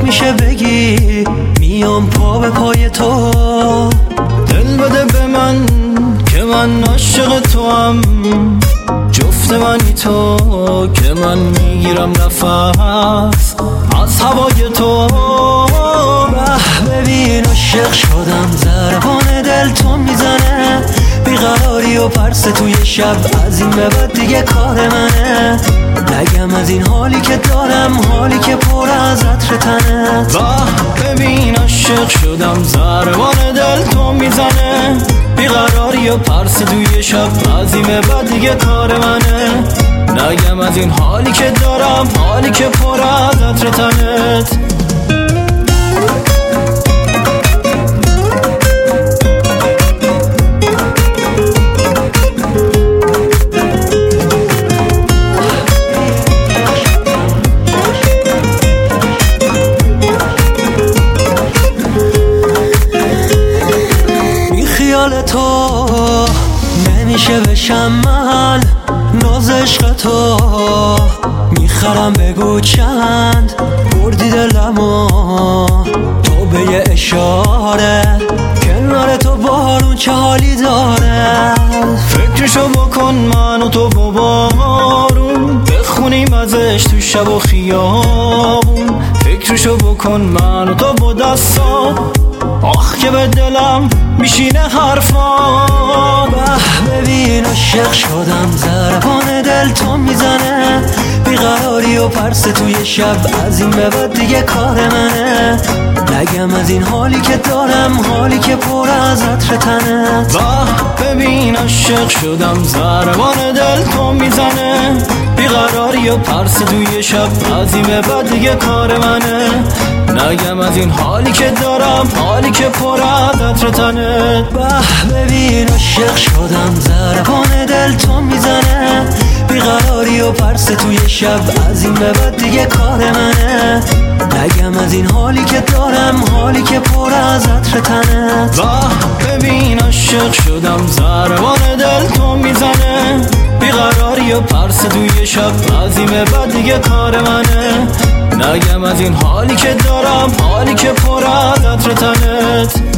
نمیشه بگی میام پا به پای تو. دل بده به من که من عاشق تو هم، جفت منی تو که من میگیرم نفس از هوای تو. ببین عاشق شدم، ضربان دل تو میزنه، بیقراری و پرس توی شب، از این به بعد دیگه کار منه. نگم از این حالی که دارم، حالی که پر از عطر تنت. ببین عاشق شدم، ضربان دل تو میزنه، بیقراری و پرس توی شب، از این به بعد دیگه کار منه. نگم از این حالی که دارم، حالی که پر از عطر تنت. خیال تو نمیشه بشم من، ناز عشق تو میخرم، بگو چند بردی دلمو تو به یه اشاره، کنار تو بارون چه حالی داره. فکرشو بکن من و تو با بارون، بخونیم ازش تو شب و خیابون. فکرشو بکن من و تو با دستا، آخ که به دلم میشینه حرفا. ببین عاشق شدم، ضربان دل تو میزنه، بیقراری و پرس توی شب، از این به بعد دیگه کار منه. نگم از این حالی که دارم، حالی که پر از عطر تنت. ببین عاشق شدم، ضربان دل تو میزنه، بیقراری و پرس توی شب، از این به بعد دیگه کار منه. نگم از این حالی که دارم، حالی که پر از عطر تنت. ببین عاشق شدم، ضربان دل تو میزنه، بیقراری و پرس توی شب، از این به بعد دیگه کار منه. نگم از این حالی که دارم، حالی که پر از عطر تنت. ببین عاشق شدم، ضربان دل تو میزنه، بیقراری و پرس توی شب، از این به بعد دیگه کار منه. نگم از این حالی که دارم، حالی که پر از عطر تنت.